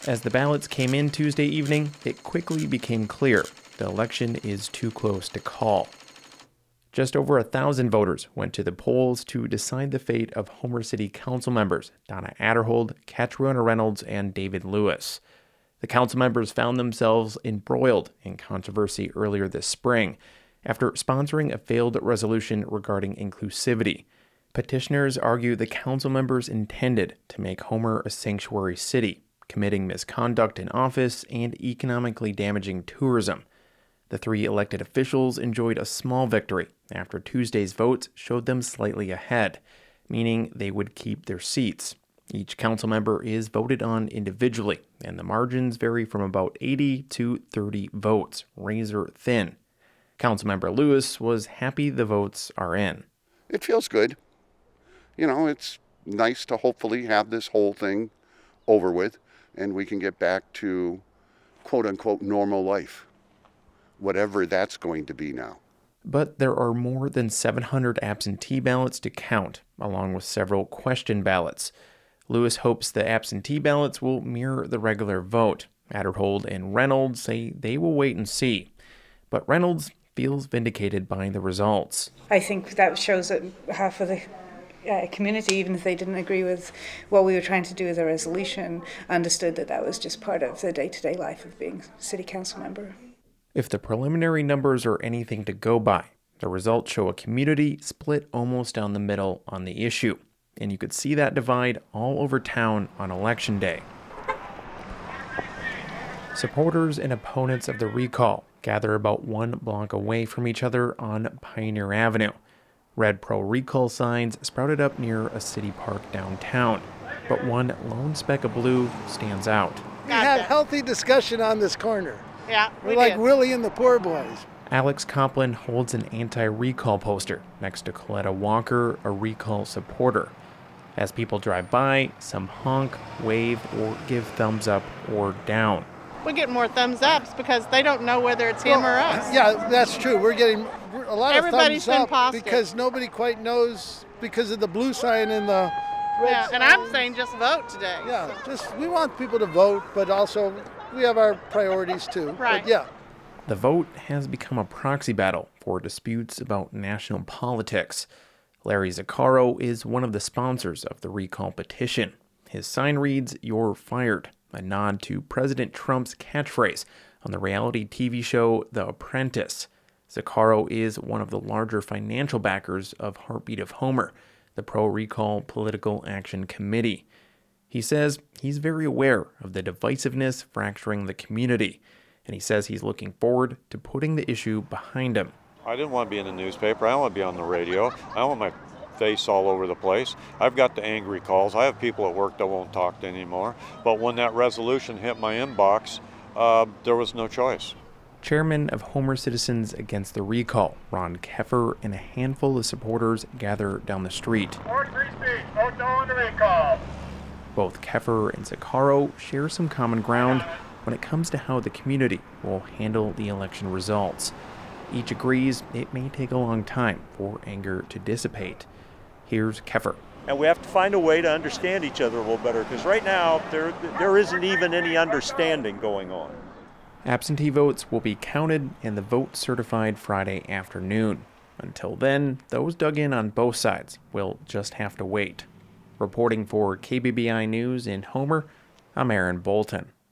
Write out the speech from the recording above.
As the ballots came in Tuesday evening, it quickly became clear the election is too close to call. Just over 1,000 voters went to the polls to decide the fate of Homer City Council members Donna Aderhold, Catriona Reynolds, and David Lewis. The council members found themselves embroiled in controversy earlier this spring after sponsoring a failed resolution regarding inclusivity. Petitioners argue the council members intended to make Homer a sanctuary city, committing misconduct in office and economically damaging tourism. The three elected officials enjoyed a small victory after Tuesday's votes showed them slightly ahead, meaning they would keep their seats. Each council member is voted on individually, and the margins vary from about 80 to 30 votes, razor thin. Councilmember Lewis was happy the votes are in. It feels good. It's nice to hopefully have this whole thing over with, and we can get back to quote-unquote normal life, whatever that's going to be now. But there are more than 700 absentee ballots to count, along with several question ballots. Lewis hopes the absentee ballots will mirror the regular vote. Aderhold and Reynolds say they will wait and see. But Reynolds feels vindicated by the results. I think that shows that half of the community, even if they didn't agree with what we were trying to do with the resolution, understood that that was just part of the day-to-day life of being a city council member. If the preliminary numbers are anything to go by, the results show a community split almost down the middle on the issue, and you could see that divide all over town on Election Day. Supporters and opponents of the recall gather about 1 block away from each other on Pioneer Avenue. Red pro-recall signs sprouted up near a city park downtown, but one lone speck of blue stands out. We have healthy discussion on this corner. Yeah, We're like Willie and the Poor Boys. Alex Coplin holds an anti-recall poster next to Coletta Walker, a recall supporter. As people drive by, some honk, wave, or give thumbs up or down. We get more thumbs ups because they don't know whether it's him or us. Yeah, that's true. We're getting a lot Everybody's of thumbs been up positive. because nobody quite knows because of the blue sign and the red Yeah, sign. and I'm saying just vote today. Yeah, we want people to vote, but also we have our priorities too. Right. But yeah. The vote has become a proxy battle for disputes about national politics. Larry Zaccaro is one of the sponsors of the recall petition. His sign reads, "You're fired," a nod to President Trump's catchphrase on the reality TV show The Apprentice. Zaccaro is one of the larger financial backers of Heartbeat of Homer, the pro-recall political action committee. He says he's very aware of the divisiveness fracturing the community, and he says he's looking forward to putting the issue behind him. I didn't want to be in the newspaper. I don't want to be on the radio. I don't want my face all over the place. I've got the angry calls. I have people at work that won't talk to anymore. But when that resolution hit my inbox, there was no choice. Chairman of Homer Citizens Against the Recall, Ron Keffer, and a handful of supporters gather down the street. Ward free speech. Vote no on the recall. Both Keffer and Zaccaro share some common ground when it comes to how the community will handle the election results. Each agrees it may take a long time for anger to dissipate. Here's Keffer. And we have to find a way to understand each other a little better, because right now there isn't even any understanding going on. Absentee votes will be counted and the vote certified Friday afternoon. Until then, those dug in on both sides will just have to wait. Reporting for KBBI News in Homer, I'm Aaron Bolton.